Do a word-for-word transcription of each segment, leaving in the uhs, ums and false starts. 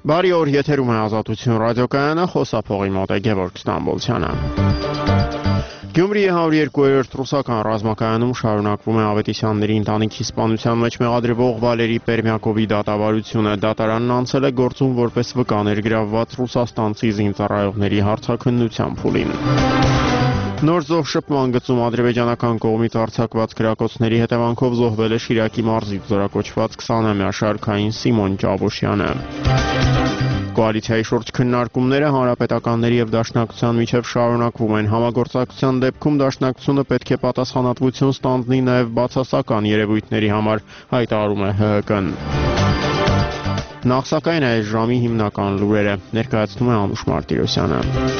Բարի օր, եթերում է Ազատություն ռադիոկայանը, խոսափողի մոտ է Գևորգ Ստամբոլցյանը։ Գյումրիի հարյուր երկու ռուսական ռազմակայանում շարունակվում է Ավետիսյանների ընտանիքի սպանության մեջ մեղադրվող Վալերի Պերմյակովի դատավարությունը։ Դատարանն անցել է գործում որպես վկա ներգրավված ռուսաստանցի զինծառայողների հարցաքննության փուլին։ Նոր զոհ շփման գծում ադրբեջանական կողմից արձակված գրակոծների հետևանքով զոհվել է Շիրակի մարզից զորակոչված քսանամյա շարքային Սիմոն Ճավոշյանը։ Կոալիցիայի շուրջ քննարկումները հանրապետականների եւ դաշնակցության միջև շարունակվում են։ Համագործակցության դեպքում դաշնակցությունը պետք է պատասխանատվություն ստանձնի նաեւ բացասական երևույթների համար, հայտարարում է Հ Հ Կն։ Նախ սակայն այս ժամի հիմնական լուրերը ներկայացնում է Անուշ Մարտիրոսյանը։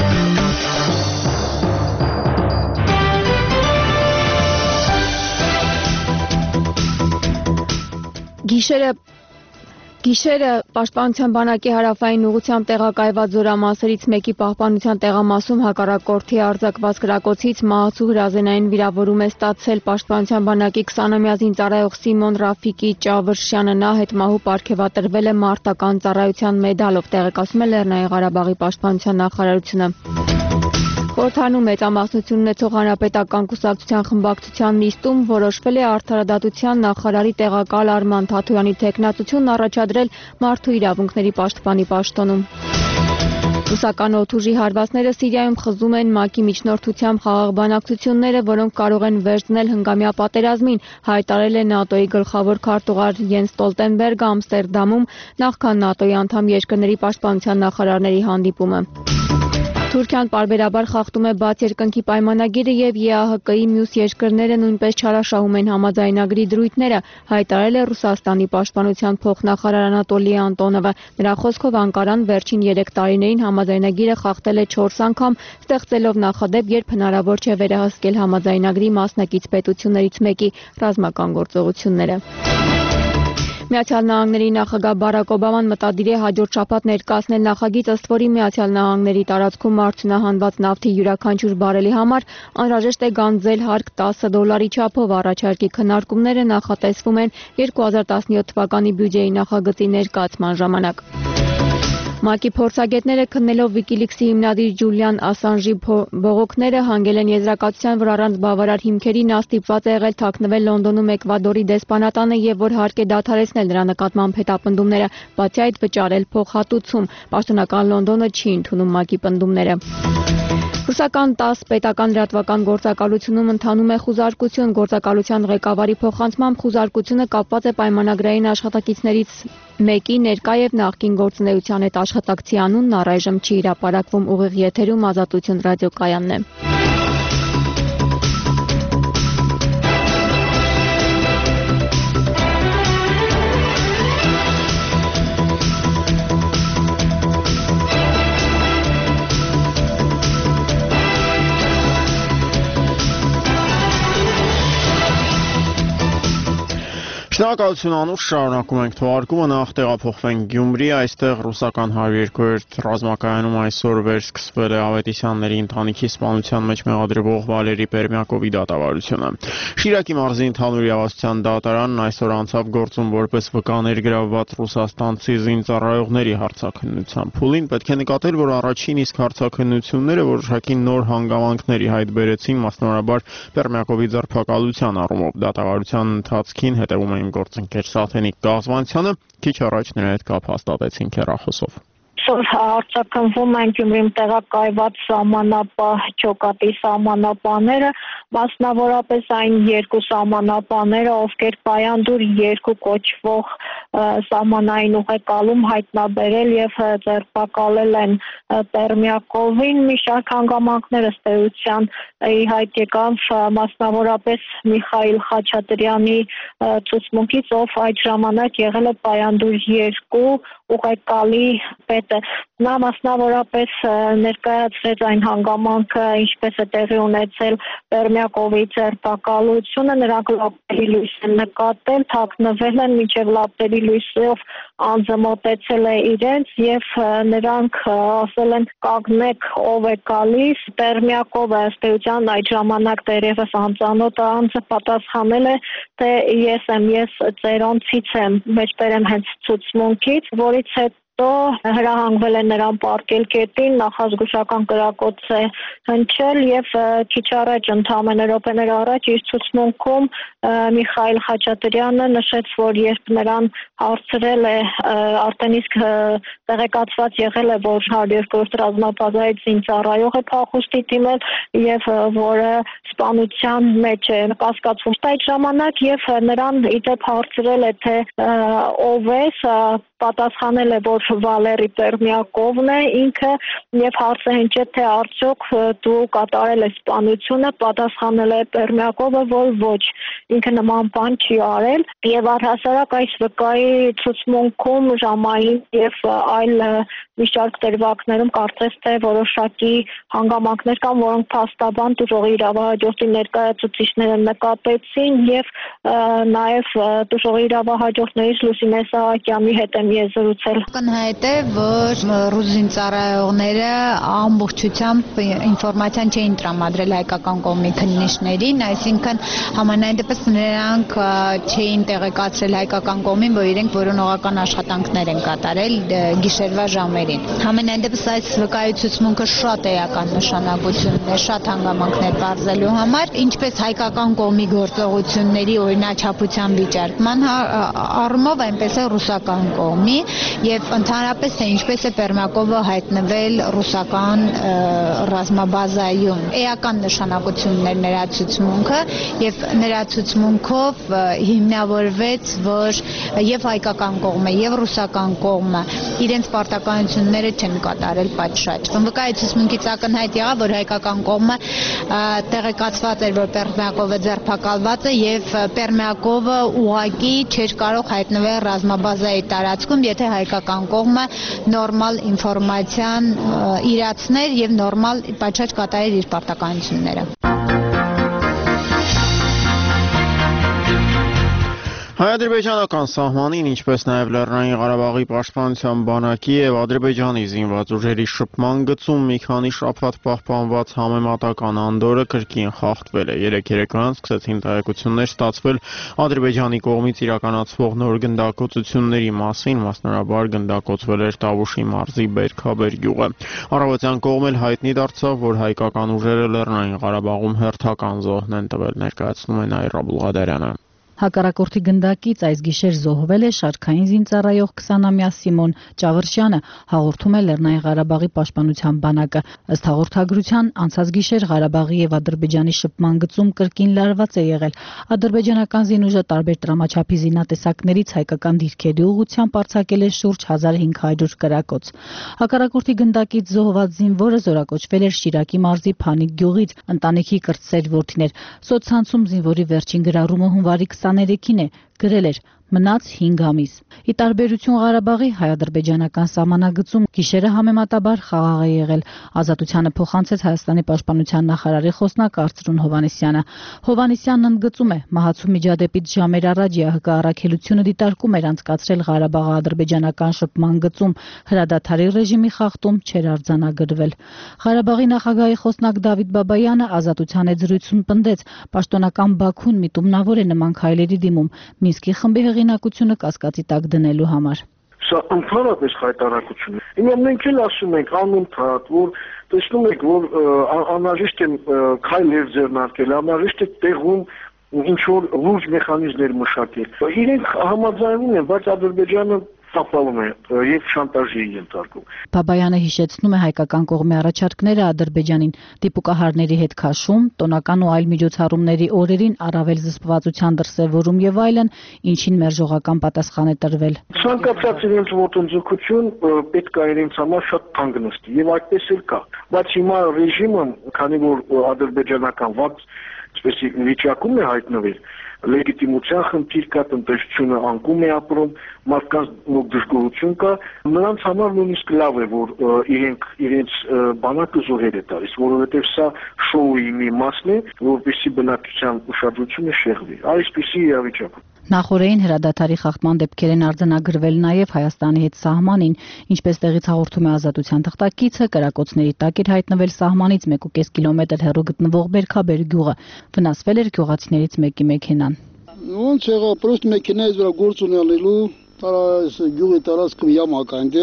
Գիշերը Գիշերը Պաշտպանության բանակի հարավային ուղղությամբ տեղակայված զորամասերից մեկի պահպանության տեղամասում հակառակորդի արձակված գրակոծից մահացու հրազենային վիրավորում է ստացել Պաշտպանության բանակի քսանամյա զինծառայող Սիմոն Ռաֆիկի Ճավրշյանը։ Նա հետմահու պարգևատրվել է մարտական ծառայության մեդալով, տեղեկացնում է Լեռնային Ղարաբաղի պաշտպանության նախարարությունը։ Խորհրդանում մեծամասնություն ունեցող հանրապետական կուսակցության խմբակցության նիստում որոշվել է արդարադատության նախարարի տեղակալ Արման Թաթոյանի թեկնածությունն առաջադրել մարդու իրավունքների պաշտպանի պաշտոնում։ Ռուսական օդուժի հարվածները Սիրիայում խզում են ՄԱԿ-ի միջնորդությամբ խաղաղ բանակցությունները, որոնք կարող են վերջ դնել հնգամյա պատերազմին, հայտարարել է ՆԱՏՕ-ի գլխավոր քարտուղար Յենս Ստոլտենբերգը Ամստերդամում նախքան ՆԱՏՕ-ի անդամ երկրների պաշտպանության նախարարների հանդիպումը։ Թուրքիան պարբերաբար խախտում է բաց երկնքի պայմանագիրը եւ Է Ա Հ Կ-ի մյուս երկրները նույնպես չարաշահում են համաձայնագրի դրույթները, հայտարարել է Ռուսաստանի պաշտպանության փոխնախարար Անատոլի Անտոնովը։ Նրա խոսքով Անկարան վերջին երեք տարիներին համաձայնագիրը խախտել է չորս անգամ, ստեղծելով նախադեպ, երբ հնարավոր չէ վերահսկել համաձայնագրի մասնակից պետություններից մեկի ռազմական գործողությունները։ Միացյալ Նահանգների նախագահ Բարակ Օբաման մտադիր է հաջորդ շաբաթ ներկայացնել նախագիծ, ըստ որի Միացյալ Նահանգների տարածքում արդյունահանված նավթի յուրաքանչյուր բարելի համար անհրաժեշտ է գանձել հարկ տասը դոլարի չափով։ Առաջարկի քննարկումները նախատեսվում են երկու հազար տասնյոթ թվականի բյուջեի նախագծի ներկայացման ժամանակ։ ՄԱԿ-ի փորձագետները քննելով Վիկիլիքսի հիմնադիր Ջուլիան Ասանժի բողոքները հանգել են եզրակացության, որ առանց բավարար հիմքերի նա ստիպված է եղել թաքնվել Լոնդոնում Էկվադորի դեսպանատանը եւ որ հարկ է դադարեցնել նրա նկատմամբ հետապնդումները, բացի այդ վճարել փոխհատուցում։ Պաշտոնական Լոնդոնը չի ընդունում ՄԱԿ-ի պնդումները։ Ռուսական տասը պետական լրատվական գործակալությունում ընթանում է խուզարկություն։ Գործակալության ղեկավարի փոխանցմամբ խուզարկությունը կապված է պայմանագրային աշխատակիցներից մեկի ներկա եւ նախկին գործունեության հետ։ Աշխատակցի անունն առայժմ չի հրապարակվում։ Ուղիղ եթերում Ազատություն ռադիոկայանն է։ Շնորհակալություն Անուշ, շարունակում ենք թողարկումը, նախ տեղափոխվենք Գյումրի, այստեղ ռուսական հարյուր երկու ռազմակայանում այսօր վերսկսվել է Ավետիսյանների ընտանիքի սպանության մեջ մեղադրվող Վալերի Պերմյակովի դատավարությունը։ Շիրակի մարզի ընդհանուր իրավասության դատարանն այսօր անցավ գործում որպես վկա ներգրավված ռուսաստանցի զինծառայողների հարցաքննության փուլին։ Պետք է նկատել, որ առաջին իսկ հարցաքննությունները որոշակի նոր հանգամանքների հայտ բերեցին, մասնավորաբար Պերմյակովի ձերբակալության առումով։ Դատավարության ընթացքին հետևում էին գործընկեր Սաթենիկ Գազվանցյանը, քիչ առաջ նրա հետ կապ հաստատեցին հեռախոսով։ Արձակնվում են Գյումրիում տեղակայված սահմանապահ ջոկատի սահմանապահները, մասնավորապես այն երկու սահմանապահները, ովքեր Պայանդուր երկու կոչվող սահմանային ուղեկալում հայտնաբերել եւ ձերբակալել են Պերմյակովին։ Մի շարք հանգամանքներ ըստ էության ի հայտ եկավ, մասնավորապես Միխայիլ Խաչատրյանի ցուցմունքից, ով այդ ժամանակ եղել է Պայանդուր երկու ուղեկալի պետը։ Նա մասնավորապես ներկայացրեց այն հանգամանքը, ինչպես է տեղի ունեցել Պերմյակովի ձերբակալությունը, նրանք լապտերի լույս են նկատել, թաքնվել են, մինչև լապտերի լույսով անձը մոտեցել է իրենց եւ նրանք ասել են կանգնեք, ով է գալիս։ Պերմյակովը ըստ էության այդ ժամանակ դեռևս անծանոթ անձը պատասխանել է, թե ես եմ, ես ծերոնցից եմ, մեջբերեմ հենց ցուցմունքից, որից հետ հետո հրահանգվել է նրան պարտել կետին, նախազգուշական կրակոց է հնչել եւ քիչ առաջ ընդամենը րոպեներ առաջ իր ցուցմունքում Միխայել Խաչատրյանը նշեց, որ երբ նրան հարցրել է արդեն իսկ տեղեկացված եղել է, որ հարյուրերկրորդ ռազմաբազայից զինծառայող է փախուստի դիմել եւ որը սպանության մեջ է կասկածվում։ Այդ ժամանակ եւ նրան իդեպ հարցրել է, թե ով է, պատասխանել է, որ Վալերի Պերմյակովն է ինքը եւ հարցը հնչեց, թե արդյոք դու կատարել ես սպանությունը, պատասխանել է Պերմյակովը, որ ոչ, ինքը նման բան չի արել եւ առհասարակ այս վկայի ցուցմունքում ժամային եւ այլ մի շարք դրվագներում կարծես թե որոշակի հանգամանքներ կան, որոնք փաստաբան տուժողի իրավահաջորդի ներկայացուցիչները նկատեցին եւ նաեւ տուժողի իրավահաջորդներից Լուսինե Սահակյանի հետ եմ ես զրուցել։ Ակնհայտ է, որ ռուս զինծառայողները ամբողջությամբ ինֆորմացիան չէին տրամադրել հայկական կողմի քննիչներին, այսինքն համենայն դեպս նրանք չէին տեղեկացրել հայկական կողմին, որ իրենք որոնողական աշխատանքներ են կատարել գիշերվա ժամերին։ Համենայն դեպս այս վկայի ցուցմունքը շատ էական նշանակություն ունի, շատ հանգամանքներ բարձելու համար, ինչպես հայկական կողմի գործողությունների օրինաչափության վիճարկման առումով, այնպես է ռուսական կողմի եւ ընդհանրապես թե ինչպես է Պերմյակովը հայտնվել ռուսական ռազմաբազայում։ Էական նշանակություն ուներ նրա ցուցմունքը եւ նրա ցուցմունքով հիմնավորվեց, որ եւ հայկական կողմը եւ ռուսական կողմը իրենց պարտականությունները չեն կատարել պատշաճ։ Վկայի ցուցմունքից ակնհայտ եղավ, որ հայկական կողմը տեղեկացված էր, որ Պերմյակովը ձերբակալված է եւ Պերմյակովը ուղղակի չէր կարող հայտնվել ռազմաբազայի տարածքում, եթե հայկական կողմը նորմալ ինֆորմացիան իրացներ եւ նորմալ պատշաճ կատարեր իր պարտականությունները։ Հայ-ադրբեջանական սահմանին, ինչպես նաև Լեռնային Ղարաբաղի պաշտպանության բանակի եւ Ադրբեջանի զինված ուժերի շփման գծում մի քանի շաբաթ պահպանված համեմատական անդորը կրկին խախտվել է։ Երեք երեկոյան սկսեցին տեղեկություններ ստացվել Ադրբեջանի կողմից իրականացվող նոր գնդակոծությունների մասին, մասնավորաբար գնդակոծվել էր Տավուշի մարզի Բերքաբեր գյուղը։ Առավոտյան կողմ էլ հայտնի դարձավ, որ հայկական ուժերը Լեռնային Ղարաբաղում հերթական զոհն են տվել, ներկայացնում է Նաիրա Բուլղադարյանը։ Հակառակորդի գնդակից այս գիշեր զոհվել է շարքային զինծառայող քսանամյա Սիմոն Ճավրշյանը, հաղորդում է Լեռնային Ղարաբաղի պաշտպանության բանակը։ Ըստ հաղորդագրության, անցած գիշեր Ղարաբաղի եւ Ադրբեջանի շփման գծում կրկին լարված է եղել։ Ադրբեջանական զինուժը տարբեր տրամաչափի զինատեսակներից հայկական դիրքերի ուղղությամբ արձակել է շուրջ հազար հինգ հարյուր կրակոց։ Հակառակորդի գնդակից զոհված զինվորը զորակոչվել էր Շիրակի մարզի Փանիկ գյուղից, ընտանիքի կրտսեր որդիներ։ Սոցցանցում զինվորի վերջին գրառումը հունվարի քսաներեքին է, գրել էր մնաց հինգ ամիս։ Ի տարբերություն Ղարաբաղի հայ-ադրբեջանական սահմանագծում գիշերը համեմատաբար խաղաղ է եղել։ Ազատությանը փոխանցեց Հայաստանի պաշտպանության նախարարի խոսնակ Արծրուն Հովհաննիսյանը։ Հովհաննիսյանն ընդգծում է, մահացու միջադեպից ժամեր առաջ ԵԱՀԿ առաքելությունը դիտարկում էր անցկացրել Ղարաբաղ-ադրբեջանական շփման գծում, հրադադարի ռեժիմի խախտում չէր արձանագրվել։ Ղարաբաղի նախագահի խոսնակ Դավիթ Բաբայանը Ազատության հետ զրույցում պնդեց, պաշտոնական Բաքուն միտումնավոր է նման քայլերի դիմում Մինսկի խմբի հեղինակությունը կասկածի տակ դնելու համար։ Սա ընդհանրապես խայտարակություն է։ Հիմա մենք էլ ասում ենք անընդհատ, որ տեսնում եք, որ անհրաժեշտ է քայլեր ձեռնարկել, անհրաժեշտ է տեղում ինչ որ լուրջ մեխանիզմներ մշակել։ Իրենք համաձայնվում են, բայց Ադրբեջանը տապալում է եւ շանտաժի ենթարկում։ Բաբայանը հիշեցնում է հայկական կողմի առաջարկները Ադրբեջանին դիպուկահարների հետ քաշում, տոնական ու այլ միջոցառումների օրերին առավել զսպվածության դրսևորում եւ այլն, ինչին մերժողական պատասխան է տրվել։ Ցանկացած իրենց ոտնձգություն պետք է իրենց համար շատ թանկ նստի եւ այդպես էլ կա։ Բայց հիմա ռեժիմը, քանի որ ադրբեջանական վատ այսպես վիճակում է հայտնվել, լեգիտիմության խնդիր կա, տնտեսությունը անկում է ապրում, մարդկանց դժգոհություն կա, նրանց համար նույնիսկ լավ է, որ իրենք իրենց բանակը զոհեր է տալիս, որովհետև սա շոուի մի մասն է, որպեսզի բնակչության ուշադրությունը շեղվի։ Այսպիսի իրավիճակ։ Նախորդին հրադադարի խախտման դեպքեր են արձանագրվել նաև Հայաստանի հետ սահմանին, ինչպես տեղից հաղորդում է Ազատության թղթակիցը, կրակոցների տակ էր հայտնվել սահմանից մեկ ու կես կիլոմետր հեռու գտնվող Բերքաբեր գյուղը, վնասվել էր գյուղացիներից մեկի մեքենան։ Ոնց եղավ, պրոստ մեքենայից վրա գործ ունենալու, տարած գյուղի տարածքում յամակ այնտեղ,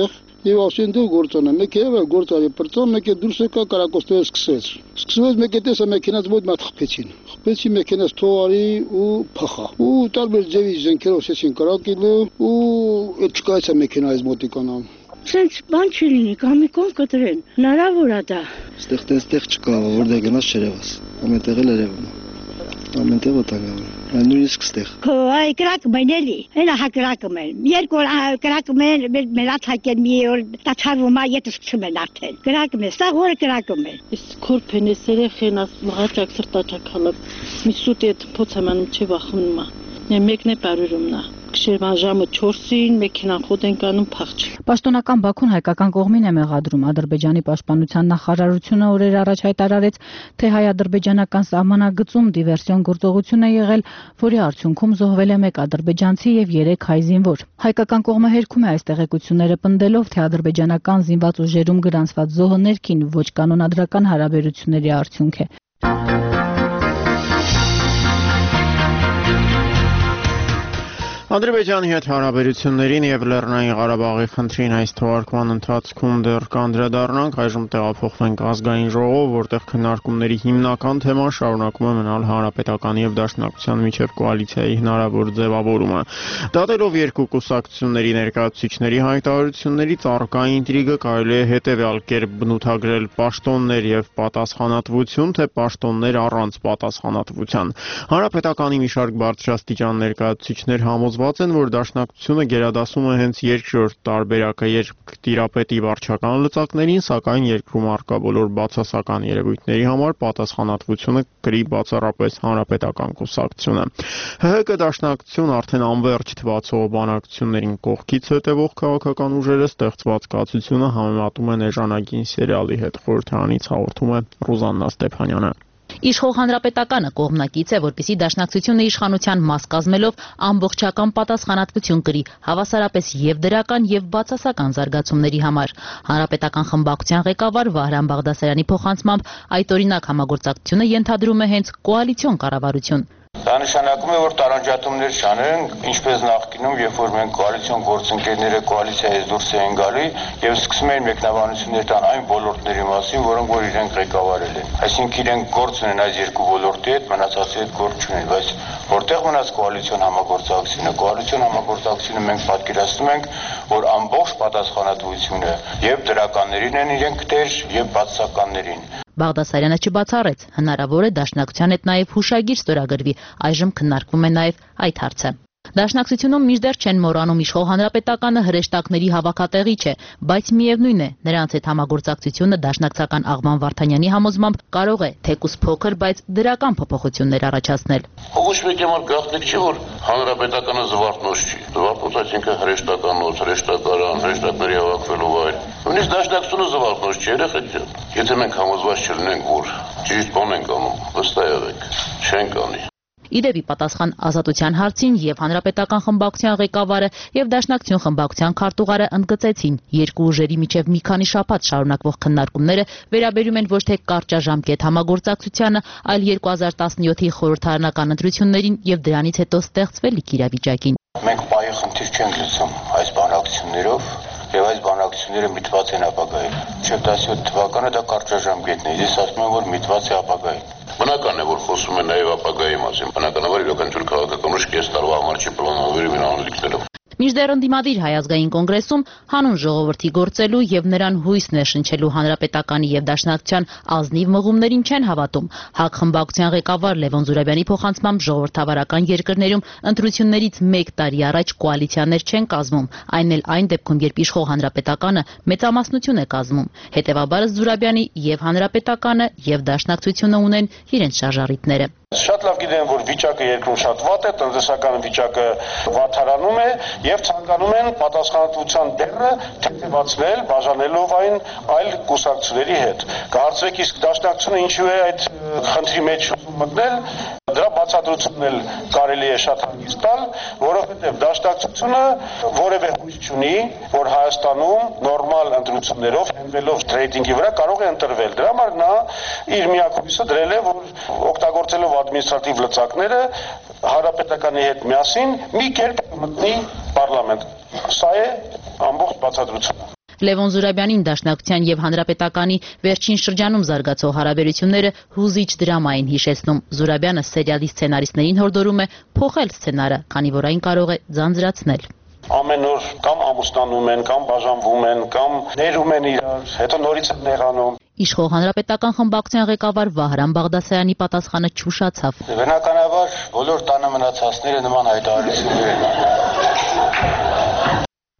Եվ ասեն դու գործոնը, մեկ է գործարի պրծան, մեկ է դուրս եկա կարակոստով սկսեց։ Սկսվեց մեկ է տեսա մեքենաց ոչ մատ խփեցին։ Խփեցի մեքենաց թողարի ու փախա։ Ու տարբեր ձևի զենքերով շեցին կարակիլը ու այդ չկայացա մեքենայից մոտիկանամ։ Սենց բան չի լինի, կամ մի կողմ կտրեն։ Հնարավոր է դա։ Ստեղ տես-տեղ չկա, որտեղ գնաց չերևաս։ Ամենտեղ էլ երևում է։ Ամենտեղ վտանգավոր։ Այն նույնիսկ ստեղ։ Քո այ կրակում են էլի, հենա հա կրակում են։ Երկու օր կրակում են, մեր աթակեն մի օր տաչարվում է, եթե սկսում են արդեն։ Կրակում են, սա որը կրակում են։ Ես քորփեն է սերեխեն աս մղաճակ սրտաճակալը։ Մի սուտի այդ փոցամանում չի վախվում։ Մեկն է բարուրումնա։ Գիշերվան ժամը չորսին մեքենան խոտ են կանում փախչ։ Պաշտոնական Բաքուն հայկական կողմին է մեղադրում Ադրբեջանի պաշտպանության նախարարությունը օրեր առաջ հայտարարեց, թե հայ-ադրբեջանական սահմանագծում դիվերսիոն գործողություն է եղել, որի արդյունքում զոհվել է մեկ ադրբեջանցի եւ երեք հայ զինվոր։ Հայկական կողմը հերքում է այս տեղեկությունները պնդելով, թե ադրբեջանական զինված ուժերում գրանցված զոհը ներքին ոչ կանոնադրական հարաբերությունների արդյունք է։ Ադրբեջանի հետ հարաբերություններին եւ Լեռնային Ղարաբաղի խնդրին այս թվարկման ընթացքում դեռ կանդրադառնանք, այժմ տեղափոխվենք ազգային ժողով, որտեղ քննարկումների հիմնական թեման շարունակում է մնալ հանրապետական եւ դաշնակցության միջև կոալիցիայի հնարավոր ձևավորումը։ Դատելով երկու կուսակցությունների ներկայացուցիչների հայտարարություններից առկա ինտրիգը կարելի է հետեւյալ կերպ բնութագրել՝ պաշտոններ եւ պատասխանատվություն, թե պաշտոններ առանց պատասխանատվության։ Հանրապետականի մի շարք բարձրաստիճան ներկայացուցիչներ համոզված են, որ դաշնակցությունը գերադասում է հենց երկրորդ տարբերակը, երբ տիրապետի վարչական լծակներին, սակայն երկրում առկա բոլոր բացասական երևույթների համար պատասխանատվությունը կրի բացառապես հանրապետական կուսակցությունը։ ՀՀԿ դաշնակցություն արդեն անվերջ թվացող բանակցություններին կողքից հետևող քաղաքական ուժերը ստեղծված կացությունը համեմատում են էժանագին սերիալի հետ, խորհրդարանից հաղորդում է Ռուզաննա Ստեփանյանը։ Իշխող հանրապետականը կողմնակից է, որպեսզի դաշնակցությունը իշխանության մաս կազմելով ամբողջական պատասխանատվություն կրի, հավասարապես եւ դրական եւ բացասական զարգացումների համար։ Հանրապետական խմբակցության ղեկավար Վահրամ Բաղդասարյանի փոխանցմամբ այդ օրինակ համագործակցությունը ենթադրում է հենց կոալիցիոն կառավարություն։ Դա նշանակում է, որ տարանջատումներ չանեն, ինչպես նախկինում, երբ որ մենք կոալիցիոն գործընկերները կոալիցիայից դուրս էին գալի եւ սկսում էին մեկնաբանություններ տան այն ոլորտների մասին, որոնք որ իրենք ղեկավարել են։ Այսինքն իրենք գործ ունեն այս երկու ոլորտի հետ, մնացածի հետ գործ չունեն, բայց որտեղ մնաց կոալիցիոն համագործակցությունը, կոալիցիոն համագործակցությունը մենք պատկերացնում ենք, որ ամբողջ պատասխանատվությունը եւ դրականներին են իրենք տեր եւ բացասականներին։ Բաղդասարյանը չբացառեց, հնարավոր է դաշնակցության հետ նաև հուշագիր ստորագրվի, այժմ քննարկվում է նաև այդ հարցը։ Դաշնակցությունում մինչդեռ չեն մոռանում իշխող հանրապետականը հրեշտակների հավաքատեղի չէ, բայց միևնույն է, նրանց հետ համագործակցությունը դաշնակցական Աղվան Վարդանյանի համոզմամբ կարող է թեկուզ փոքր, բայց դրական փոփոխություններ առաջացնել։ Ոչ մեկ համար գաղտնիք չի, որ հանրապետականը զվարթնոց չի։ Զվարթնոց այսինքն հրեշտականոց, հրեշտակարան, հրեշտակների հավաքվելու վայր։ Նույնիսկ դաշնակցությունը զվարթնոց չի, երեխեք ջան։ Եթե մենք համոզված չլինենք, որ ճիշտ բան ենք անում, վստահ եղեք, չենք անի։ Իդեպի պատասխան ազատության հարցին եւ հանրապետական խմբակցության ղեկավարը եւ դաշնակցություն խմբակցության քարտուղարը ընդգծեցին, երկու ուժերի միջև մի քանի շաբաթ շարունակվող քննարկումները վերաբերում են ոչ թե կարճաժամկետ համագործակցությանը, այլ երկու հազար տասնյոթի խորհրդարանական ընտրություններին եւ դրանից հետո ստեղծվելիք իրավիճակին։ Մենք պահի խնդիր չենք լուծում այս բանակցություններով եւ այս բանակցությունները միտված են ապագայում։ Չորսյոթ թվականը դա կարճաժամկետն է, ես ասում եմ, որ միտված է ապագայում։ Բնական է, որ խոսում են նաև ապագայի մասին, բնականաբար յուրաքանչյուր քաղաքական ուժ կես տարվա համար չի պլանավորել իր անելիքներով։ Մինչդեռ ընդդիմադիր Հայ ազգային կոնգրեսում հանուն ժողովրդի գործելու եւ նրան հույսն է շնչելու հանրապետականի եւ դաշնակցության ազնիվ մղումներին չեն հավատում։ ՀԱԿ խմբակցության ղեկավար Լևոն Զուրաբյանի փոխանցմամբ ժողովրդավարական երկրներում ընտրություններից մեկ տարի առաջ կոալիցիաներ չեն կազմում, այն էլ այն դեպքում, երբ իշխող հանրապետականը մեծամասնություն է կազմում։ Հետևաբար Զուրաբյանի եւ հանրապետականը եւ դաշնակցությունը ունեն իրենց շարժառիթները։ Շատ լավ գիտեն, որ վիճակը երկրում շատ վատ է, տնտեսական վիճակը վատթարանում է եւ ցանկանում են պատասխանատվության բեռը թեթևացնել, բաժանելով այն այլ կուսակցությունների հետ։ Կարծեք իսկ դաշնակցությունը ինչու է այդ խնդրի մեջ մտնել, դրա բացատրությունն էլ կարելի է շատ հանգիստ տալ, որովհետեւ դաշնակցությունը որևէ հույս չունի, որ Հայաստանում նորմալ ընտրություններով, հենվելով ռեյտինգի վրա կարող է ընտրվել։ Դրա համար նա իր միակ հույսը դրել է, որ օգտագործելով ադմինիստրատիվ լծակները հանրապետականի հետ միասին մի կերպ մտնի պարլամենտ։ Սա է ամբողջ բացատրությունը։ Լևոն Զուրաբյանին Դաշնակցության եւ Հանրապետականի վերջին շրջանում զարգացող հարաբերությունները հուզիչ դրամա են հիշեցնում։ Զուրաբյանը սերիալի սցենարիստներին հորդորում է փոխել սցենարը, քանի որ այն կարող է ձանձրացնել։ Ամեն օր կամ ամուսնանում են, կամ բաժանվում են, կամ ներում են իրար, հետո նորից են նեղանում։ Իշխող Հանրապետական խմբակցության ղեկավար Վահրամ Բաղդասարյանի պատասխանը չուշացավ։ Բնականաբար բոլոր տանը մնացածները նման հայտարարություններ են։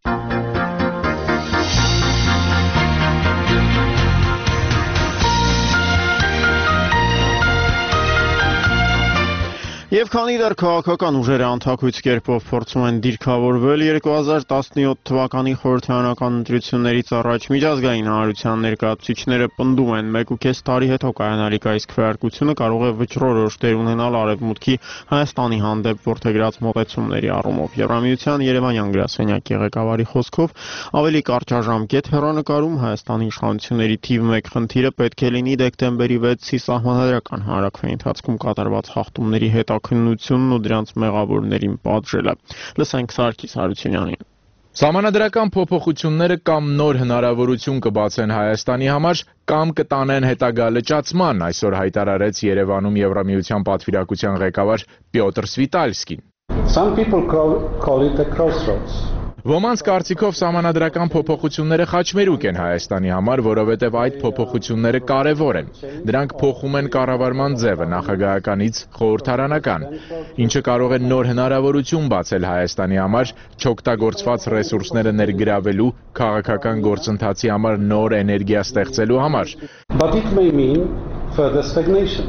Եվ քանի դեռ քաղաքական ուժերը անթաքույց կերպով փորձում են դիրքավորվել երկու հազար տասնյոթ թվականի խորհրդարանական ընտրություններից առաջ միջազգային հանրության ներկայացուցիչները պնդում են մեկ ու կես տարի հետո կայանալիք այս քվեարկությունը կարող է վճռորոշ դեր ունենալ Արևմուտքի Հայաստանի հանդեպ որդեգրած մոտեցումների առումով։ Եվրամիության Երևանյան գրասենյակի ղեկավարի խոսքով ավելի կարճաժամկետ հեռանկարում Հայաստանի իշխանությունների թիվ մեկ խնդիրը պետք է լինի դեկտեմբերի վեցի սահմանադրական հանրաքվեի ընթացքում կատարված խախտումների հետ քննությունն ու դրանց մեղավորներին պատժելը։ Լսենք Սարգիս Հարությունյանին։ Սահմանադրական փոփոխությունները կամ նոր հնարավորություն կբացեն Հայաստանի համար, կամ կտանեն հետագա լճացման, այսօր հայտարարեց Երևանում Եվրամիության պատվիրակության ղեկավար Պյոտր Սվիտալսկին։ Some people call, call it a crossroads. Ոմանց կարծիքով սահմանադրական փոփոխությունները խաչմերուկ են Հայաստանի համար, որովհետև այդ փոփոխությունները կարևոր են։ Դրանք փոխում են կառավարման ձևը նախագահականից խորհրդարանական, ինչը կարող է նոր հնարավորություն բացել Հայաստանի համար չօգտագործված ռեսուրսները ներգրավելու, քաղաքական գործընթացի համար նոր էներգիա ստեղծելու համար։ But it may mean further stagnation.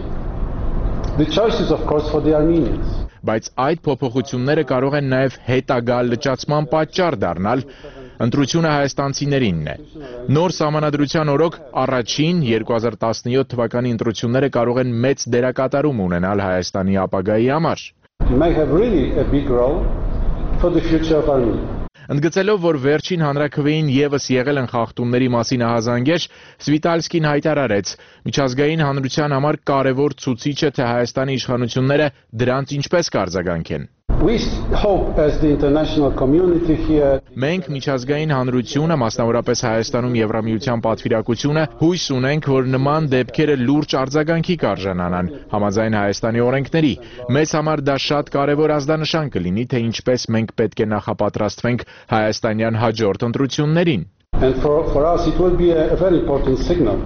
The choice is of course for the Armenians. Բայց այդ փոփոխությունները կարող են նաև հետագա լճացման պատճառ դառնալ, ընտրությունը հայաստանցիներինն է։ Նոր սահմանադրության օրոք առաջին երկու հազար տասնյոթ թվականի ընտրությունները կարող են մեծ դերակատարում ունենալ Հայաստանի ապագայի համար։ May have really a big role for the future of Armenia. Ընդգծելով, որ վերջին հանրաքվեին եւս եղել են խախտումների մասին ահազանգեր, Սվիտալսկին հայտարարեց, միջազգային հանրության համար կարևոր ցուցիչ է, թե Հայաստանի իշխանությունները դրանց ինչպես կարձագանքեն։ We hope as the international community here. Մենք միջազգային հանրությունը, մասնավորապես Հայաստանում Եվրամիության պատվիրակությունը, հույս ունենք, որ նման դեպքերը լուրջ արձագանքի կարժանանան, համաձայն Հայաստանի օրենքների։ Մեզ համար դա շատ կարևոր ազդանշան կլինի, թե ինչպես մենք պետք է նախապատրաստվենք հայաստանյան հաջորդ ընտրություններին։ And for for us it will be a, a very important signal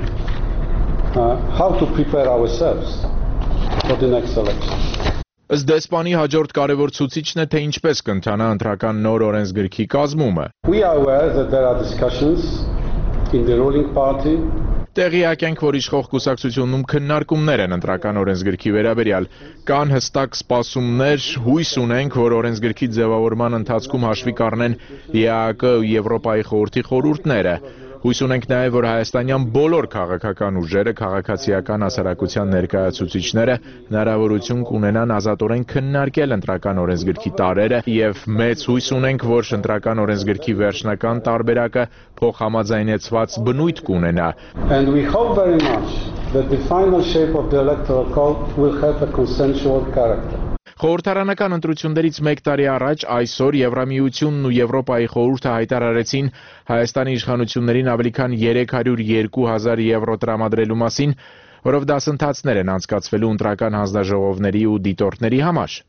uh, how to prepare ourselves for the next election. Ըստ դեսպանի հաջորդ կարևոր ցուցիչն է, թե ինչպես կընթանա ընտրական նոր օրենսգրքի կազմումը։ We are aware that there are discussions in the ruling party. Տեղյակ ենք, որ իշխող կուսակցությունում քննարկումներ են ընտրական օրենսգրքի վերաբերյալ։ Կան հստակ սպասումներ, հույս ունենք, որ օրենսգրքի ձևավորման ընթացքում հաշվի կառնեն E A A K ու Եվրոպայի խորհրդի խորհուրդները։ Հույս ունենք նաև, որ հայաստանյան բոլոր քաղաքական ուժերը, քաղաքացիական հասարակության ներկայացուցիչները հնարավորություն կունենան ազատորեն քննարկել ընտրական օրենսգրքի տարրերը եւ մեծ հույս ունենք, որ ընտրական օրենսգրքի վերջնական տարբերակը փոխհամաձայնեցված բնույթ կունենա։ And we hope very much that the final shape of the electoral code will have a consensual character. Խորհրդարանական ընտրություններից մեկ տարի առաջ այսօր Եվրամիությունն ու Եվրոպայի խորհուրդը հայտարարեցին Հայաստանի իշխանություններին ավելի քան երեք հարյուր երկու հազար եվրո տրամադրելու մասին, որով դասընթացներ են անցկացվելու ընտրական հանձնաժողովների ու դիտորդների համար։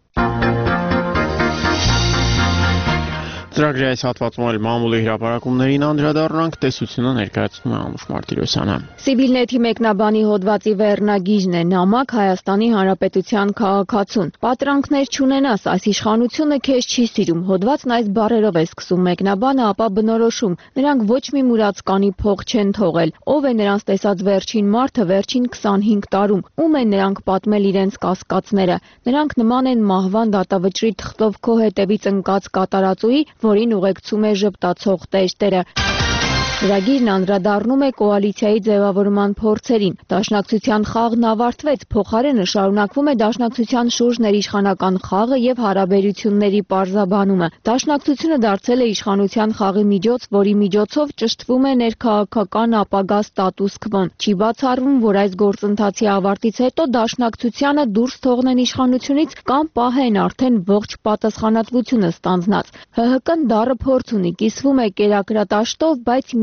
Ծրագրի այս հատվածում էլ մամուլի հրապարակումներին անդրադառնանք, տեսությունը ներկայացնում է Անուշ Մարտիրոսյանը։ Սիվիլնեթի մեկնաբանի հոդվածի վերնագիժն է նամակ Հայաստանի Հանրապետության քաղաքացուն։ Պատրանքներ չունենաս, այս իշխանությունը քեզ չի սիրում։ Հոդվածն այս բառերով է սկսում մեկնաբանը, ապա բնորոշում։ Նրանք ոչ մի մուրացկանի փող չեն թողել։ Ով է նրանց տեսած վերջին մարդը վերջին քսանհինգ տարում։ Ում են նրանք պատմել իրենց կասկածները։ Նրանք նման են մահվան դատավճռի թղթով քո հետևից ընկած կատարածուի, որին ուղեկցում է ժպտացող տերտերը։ Ծրագիրն անդրադառնում է կոալիցիայի ձևավորման փորձերին։ Դաշնակցության խաղն ավարտվեց, փոխարենը շարունակվում է դաշնակցության շուրջ ներիշխանական խաղը եւ հարաբերությունների պարզաբանումը։ Դաշնակցությունը դարձել է իշխանության խաղի միջոց, որի միջոցով ճշտվում է ներքաղաքական ապագա ստատուս քվոն։ Չի բացառվում, որ այս գործընթացի ավարտից հետո դաշնակցությանը դուրս թողնեն իշխանությունից կամ պահեն արդեն ողջ պատասխանատվությունը ստանձնած։ H H K-ն դառը փորձ ունի, կիսվում է կերակրատաշտով, բայց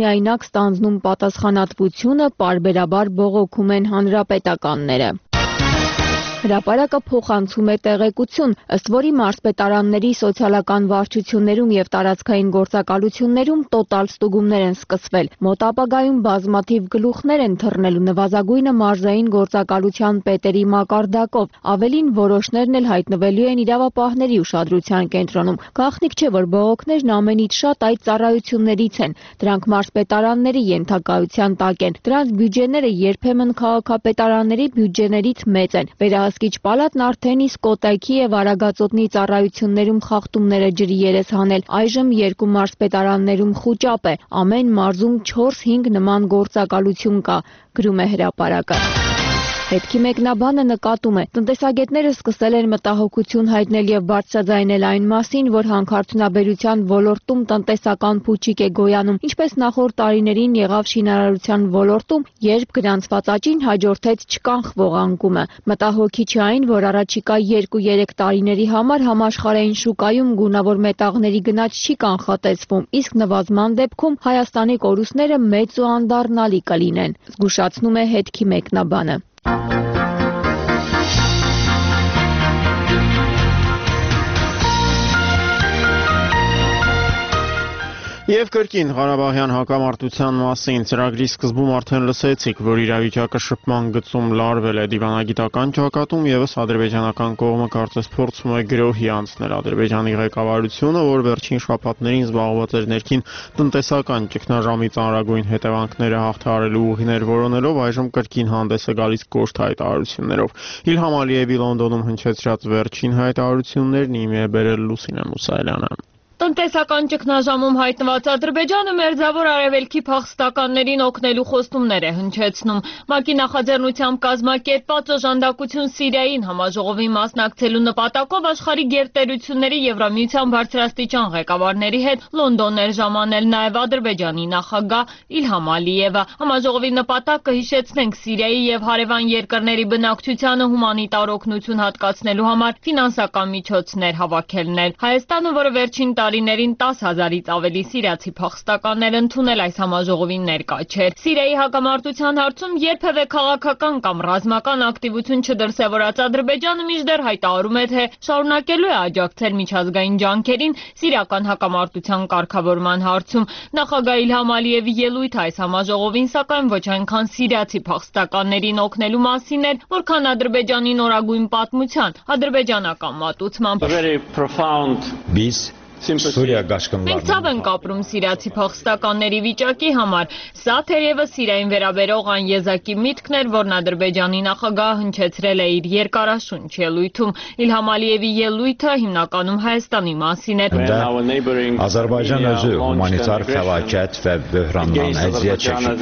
միայնակ ստանձնում պատասխանատվությունը, պարբերաբար բողոքում են հանրապետականները։ Հրապարակը փոխանցում է տեղեկություն, ըստ որի մարզպետարանների սոցիալական վարչություններում եւ տարածքային գործակալություններում տոտալ ստուգումներ են սկսվել։ Մոտ ապագայում բազմաթիվ գլուխներ են թռնելու նվազագույնը մարզային գործակալության պետերի մակարդակով։ Ավելին, որոշներն էլ հայտնվելու են իրավապահների ուշադրության կենտրոնում։ Գաղտնիք չէ, որ բողոքներն ամենից շատ այդ ծառայություններից են։ Դրանք մարզպետարանների ենթակայության տակ են։ Դրանց բյուջեները երբեմն քաղաքապետարանների բյուջեներից մեծ են։ Վերահսկիչ պալատն արդեն իսկ Կոտայքի եւ Արագածոտնի ծառայություններում խախտումները ջրի երես հանել։ Այժմ երկու մարզպետարաններում խուճապ է։ Ամեն մարզում չորս-հինգ նման գործակալություն կա, գրում է հրապարակը։ Հետքի մեկնաբանը նկատում է, տնտեսագետները սկսել են մտահոգություն հայտնել եւ բարձրաձայնել այն մասին, որ հանքարդյունաբերության ոլորտում տնտեսական փուչիկ է գոյանում, ինչպես նախորդ տարիներին եղավ շինարարության ոլորտում, երբ գրանցված աճին հաջորդեց չկանխվող անկումը։ Մտահոգիչ է այն, որ առաջիկա երկու-երեք տարիների համար համաշխարհային շուկայում գունավոր մետաղների գնաճ չի կանխատեսվում, իսկ նվազման դեպքում Հայաստանի կորուստները մեծ ու անդառնալի կլինեն, զգուշացնում է հետքի մեկնաբանը։ Եվ կրկին Ղարաբաղյան հակամարտության մասին ծրագրի սկզբում արդեն լսեցիք, որ իրավիճակը շփման գծում լարվել է դիվանագիտական ճակատում, ևս ադրբեջանական կողմը կարծես փորձում է գրոհի անցնել Ադրբեջանի ղեկավարությունը, որ վերջին շաբաթներին զբաղված էր ներքին տնտեսական ճգնաժամի ծանրագույն հետևանքները հաղթահարելու ուղիներ որոնելով, այժմ կրկին հանդես է գալիս կոշտ հայտարարություններով։ Իլհամ Ալիևի Լոնդոնում հնչեցրած վերջին հայտարարություններն իմի է բերել Լուսինե Մուսայելյանը։ Տնտեսական ճգնաժամում հայտնված Ադրբեջանը մերձավոր արևելքի փախստականներին օգնելու խոստումներ է հնչեցնում։ ՄԱԿ-ի նախաձեռնությամբ կազմակերպված օժանդակություն Սիրիային համաժողովին մասնակցելու նպատակով աշխարհի գերտերությունների Եվրամիության բարձրաստիճան ղեկավարների հետ Լոնդոն էր ժամանել նաև Ադրբեջանի նախագահ Իլհամ Ալիևը։ Համաժողովի նպատակը, հիշեցնենք, Սիրիայի եւ հարևան երկրների բնակչությանը հումանիտար օգնություն հատկացնելու համար ֆինանսական միջոցներ հավաքելն էր։ Հայաստանը, որը վերջին տարիներին տասը հազարից ավելի սիրիացի փախստականներ ընդունել այս համաժողովին ներկա չէր։ Սիրիայի հակամարտության հարցում երբևէ քաղաքական կամ ռազմական ակտիվություն չդրսևորած Ադրբեջանը մինչդեռ հայտարարում է, թե շարունակելու է աջակցել միջազգային ջանքերին սիրիական հակամարտության կարգավորման հարցում։ Նախագահ Իլհամ Ալիևի ելույթը այս համաժողովին սակայն ոչ այնքան սիրիացի փախստականներին օգնելու մասին էր, որքան Ադրբեջանի նորագույն պատմության, ադրբեջանական մատուցման։ Մենք ցավ ենք ապրում սիրիացի փախստականների վիճակի համար։ Սա թերևս Սիրիային վերաբերող այն եզակի միտքն էր, որն Ադրբեջանի նախագահը հնչեցրել է իր երկարաշունչ ելույթում։ Իլհամ Ալիևի ելույթը հիմնականում Հայաստանի մասին էր։ Ադրբեջանը özü humanitar felaket ve böhrandan əziyyət çəkir.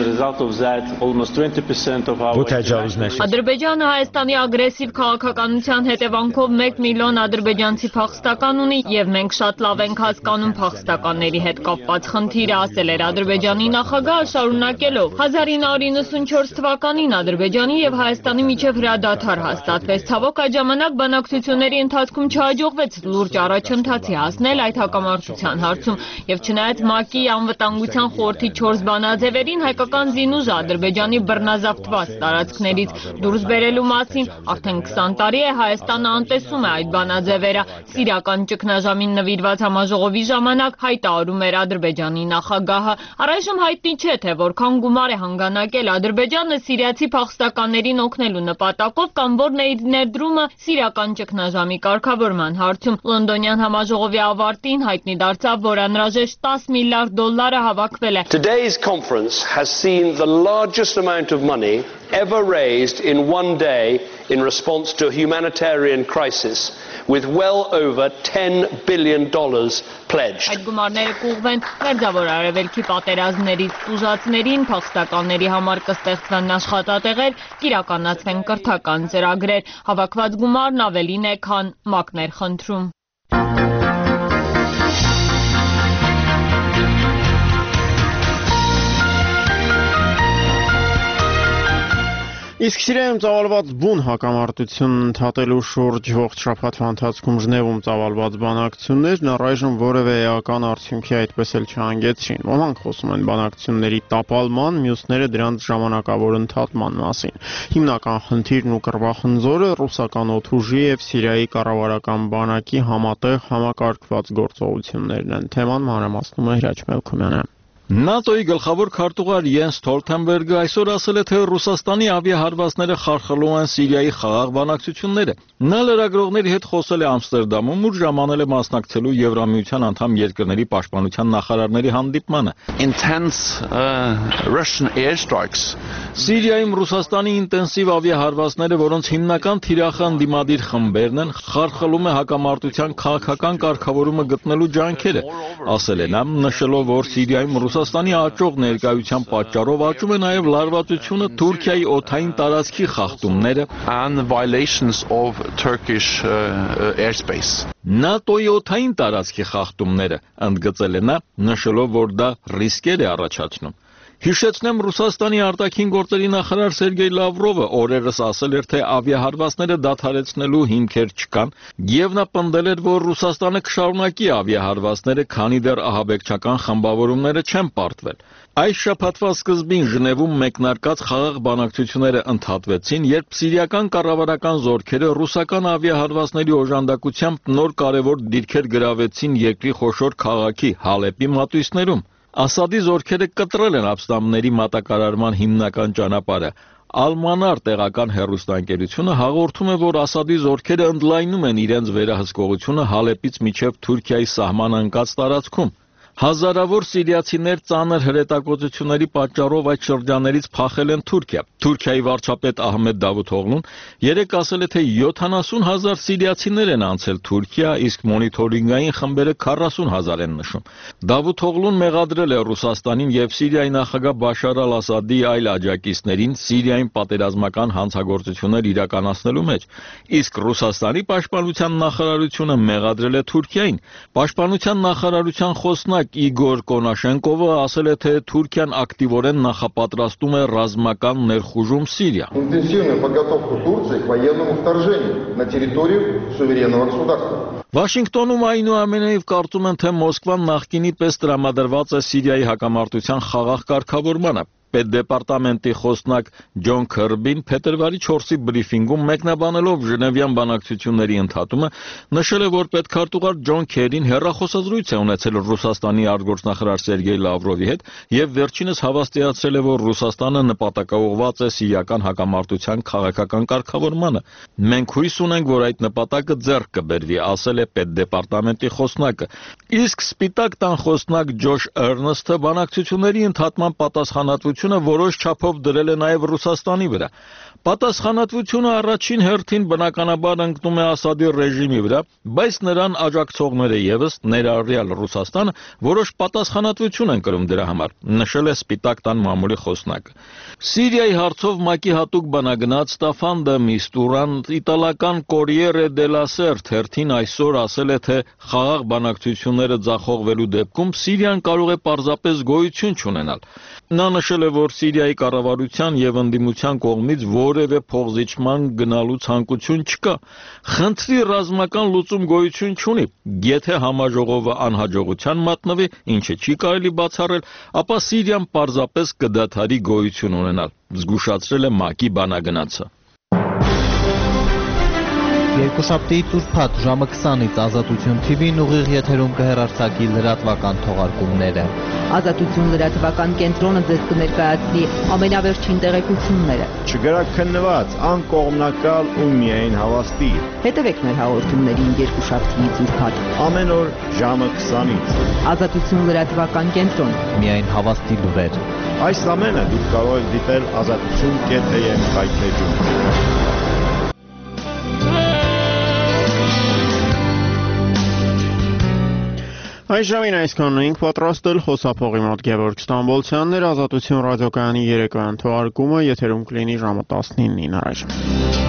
Bu təcavüzlər Ադրբեջանը Հայաստանի ագրեսիվ քաղաքականության հետևանքով մեկ միլիոն ադրբեջանցի փախստական ունի եւ մենք շատ լավ ենք հասկանում փախստականների հետ կապված խնդիրը, ասել էր Ադրբեջանի նախագահը, շարունակելով. հազար ինը հարյուր իննսունչորս թվականին Ադրբեջանի եւ Հայաստանի միջև հրադադար հաստատվեց։ Ցավոք այդ ժամանակ բանակցությունների ընթացքում չհաջողվեց լուրջ առաջընթացի հասնել այդ հակամարտության հարցում եւ չնայած ՄԱԿ-ի անվտանգության խորհրդի չորս բանաձևերին հայկական զինուժը Ադրբեջանի բռնազավթված տարածքներից դուրս բերելու մասին արդեն քսան տարի է Հայաստանը անտեսում է այդ բանաձևերը։ Սիրիական ճգնաժամին նվիրված համաժողովի ժամանակ հայտարարում էր Ադրբեջանի նախագահը։ Առայժմ հայտնի չէ, թե որքան գումար է հանգանակել Ադրբեջանը սիրիացի փախստականներին օգնելու նպատակով կամ որն է իր ներդրումը սիրիական ճգնաժամի կարգավորման հարցում։ Լոնդոնյան համաժողովի ավարտին հայտնի դարձավ, որ անհրաժեշտ տասը միլիարդ դոլարը հավաքվել է։ Today's conference has seen the largest amount of money ever raised in one day in response to a humanitarian crisis, with well over ten billion dollars pledged. Այդ գումարները կուղվեն մերձավոր արևելքի պատերազմներից տուժածներին, փախստականների համար կստեղծվեն աշխատատեղեր, կիրականացվեն կրթական ծրագրեր։ Հավաքված գումարն ավելին է, քան ՄԱԿ-ն էր խնդրում։ Իսկ Սիրիայում ծավալված բուն հակամարտություն ընդհատելու շուրջ ողջ շաբաթվա ընթացքում Ժնևում ծավալված բանակցություններն առայժմ որևէ էական արդյունքի այդպես էլ չհանգեցրին։ Ոմանք խոսում են բանակցությունների տապալման, մյուսները դրանց ժամանակավոր ընդհատման մասին։ Հիմնական խնդիրն ու կռվախնձորը ռուսական օդուժի եւ Սիրիայի կառավարական բանակի համատեղ համակարգված գործողություններն են։ Թեման մանրամասնում է Հրաչ Մելքումյանը։ ՆԱՏՕ-ի գլխավոր քարտուղար Յենս Ստոլթենբերգը այսօր ասել է, թե Ռուսաստանի ավիահարվածները խարխլում են Սիրիայի խաղաղ բանակցությունները։ Նա լրագրողների հետ խոսել է Ամստերդամում, ուր ժամանել է մասնակցելու Եվրամիության անդամ երկրների պաշտպանության նախարարների հանդիպմանը։ Intense uh, Russian airstrikes. Սիրիայում Ռուսաստանի ինտենսիվ ավիահարվածները, որոնց հիմնական թիրախը ընդդիմադիր խմբերն են, խարխլում է հակամարտության քաղաքական կարգավորումը գտնելու ջանքերը, ասել է նա, նշելով, որ Սիրիայում Ռուսաստանի աճող ներկայության պատճառով աճում է նաև լարվածությունը, Թուրքիայի օդային տարածքի խախտումները and violations of Turkish uh, airspace. ՆԱՏՕ-ի օդային տարածքի խախտումները, ընդգծել է նա, նշելով, որ դա ռիսկեր է առաջացնում։ Հիշեցնեմ, Ռուսաստանի արտաքին գործերի նախարար Սերգեյ Լավրովը օրերս ասել էր, թե ավիահարվածները դադարեցնելու հիմքեր չկան, եւ նա պնդել էր, որ Ռուսաստանը կշարունակի ավիահարվածները, քանի դեռ ահաբեկչական խմբավորումները չեն պարտվել։ Այս շաբաթվա սկզբին Ժնևում մեկնարկած խաղաղ բանակցությունները ընդհատվեցին, երբ սիրիական կառավարական զորքերը ռուսական ավիահարվածների օժանդակությամբ նոր կարևոր դիրքեր գրավեցին երկրի խոշոր քաղաքի Հալեպի մատույցներում։ Ասադի զորքերը կտրել են ապստամբների մատակարարման հիմնական ճանապարհը։ Ալմանար տեղական հեռուստաընկերությունը հաղորդում է, որ Ասադի զորքերը ընդլայնում են իրենց վերահսկողությունը Հալեպից մինչև Թուրքիայի սահման ընկած տարածքում։ Հազարավոր սիրիացիներ ծանր հրետակոծությունների պատճառով այդ շրջաններից փախել են Թուրքիա։ Թուրքիայի վարչապետ Ահմեդ Դավութօղլուն երեկ ասել է, թե յոթանասուն հազար սիրիացիներ են անցել Թուրքիա, իսկ մոնիթորինգային խմբերը քառասուն հազար են նշում։ Դավութօղլուն մեղադրել է Ռուսաստանին եւ Սիրիայի նախագահ Բաշար ալ-Ասադի այլ աջակիցներին Սիրիայում պատերազմական հանցագործություններ իրականացնելու մեջ, իսկ Ռուսաստանի պաշտպանության նախարարությունը մեղադրել է Թուրքիային։ Պաշտպանության նախարարության խոսնակ Իգոր Կոնաշենկովը ասել է, թե Թուրքիան ակտիվորեն նախապատրաստում է ռազմական ներխուժում Սիրիա։ Интенсивную подготовку Турции к военному вторжению на территорию суверенного государства. Վաշինգտոնում այնուամենայնիվ կարծում են, թե Մոսկվան նախկինի պես տրամադրված է Սիրիայի հակամարտության խաղաղ կարգավորմանը։ Պետդեպարտամենտի խոսնակ Ջոն Քըրբին փետրվարի չորսի բրիֆինգում մեկնաբանելով Ժնևյան բանակցությունների ընդհատումը նշել է, որ պետքարտուղար Ջոն Քերին հեռախոսազրույց է ունեցել Ռուսաստանի արտգործնախարար Սերգեյ Լավրովի հետ եւ վերջինս հավաստիացրել է, որ Ռուսաստանը նպատակաուղղված է սիրիական հակամարտության քաղաքական կարգավորմանը։ Մենք հույս ունենք, որ այդ նպատակը ձեռք կբերվի, ասել է պետդեպարտամենտի խոսնակը։ Իսկ Սպիտակ տան խոսնակ Ջոշ Էրնստը բանակցությունների ընդհատման պատասխանատվություն որոշ չափով դրել է նաև Ռուսաստանի վրա։ Պատասխանատվությունը առաջին հերթին բնականաբար ընկնում է Ասադի ռեժիմի վրա, բայց նրան աջակցողները ևս ներառյալ Ռուսաստանը որոշ պատասխանատվություն են կրում դրա համար, նշել է Սպիտակ տան մամուլի խոսնակը։ Սիրիայի հարցով ՄԱԿ-ի հատուկ բանագնաց Ստաֆան դը Միստուրան իտալական Կորիերը դելա Սեր թերթին այսօր ասել է, թե խաղաղ բանակցությունները ձախողվելու դեպքում Սիրիան կարող է պարզապես գոյություն չունենալ։ Նա նշել է, որ Սիրիայի կառավարության եւ ընդդիմության կողմից որևէ փոխզիջման գնալու ցանկություն չկա։ Խնդրի ռազմական լուծում գոյություն չունի։ Եթե համաժողովը անհաջողության մատնվի, ինչը չի կարելի բացառել, ապա Սիրիան պարզապես կդադարի գոյություն ունենալ, զգուշացրել է ՄԱԿ-ի բանագնացը։ Երկուշաբթի Տուրփաթ ժամը քսանից Ազատություն թի վին ուղիղ եթերում կհեռարձակի լրատվական թողարկումները։ Ազատություն լրատվական կենտրոնը ձեզ կներկայացնի ամենավերջին տեղեկությունները։ Չգրակ քննված, անկողմնակալ ու միայն հավաստի։ Հետևեք մեր հաղորդումներին երկուշաբթիից Ուրբաթ ամեն օր ժամը քսանից։ Ազատություն լրատվական կենտրոն, միայն հավաստի լուրեր։ Այս ամենը դուք կարող եք դիտել ազատություն կետ էմ հայտնեջում։ Այս ժամին այսքանն էինք պատրաստել խոսափողի մոտ Գևորգ Ստամբոլցյանն էր, Ազատություն ռադիոկայանի երեկոյան թողարկումը եթերում կլինի ժամը տասնինին առայժմ։